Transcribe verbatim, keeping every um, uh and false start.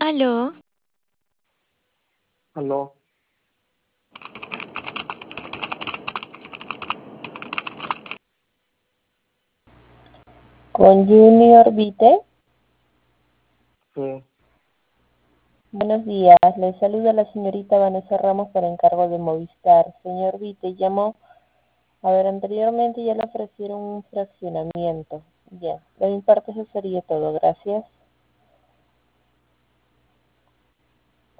Aló, Aló, Con Junior Vite. sí, Buenos días, le saluda la señorita Vanessa Ramos por encargo de Movistar. Señor Vite, llamó, a ver, anteriormente ya le ofrecieron un fraccionamiento. Ya, de mi parte eso sería todo, gracias.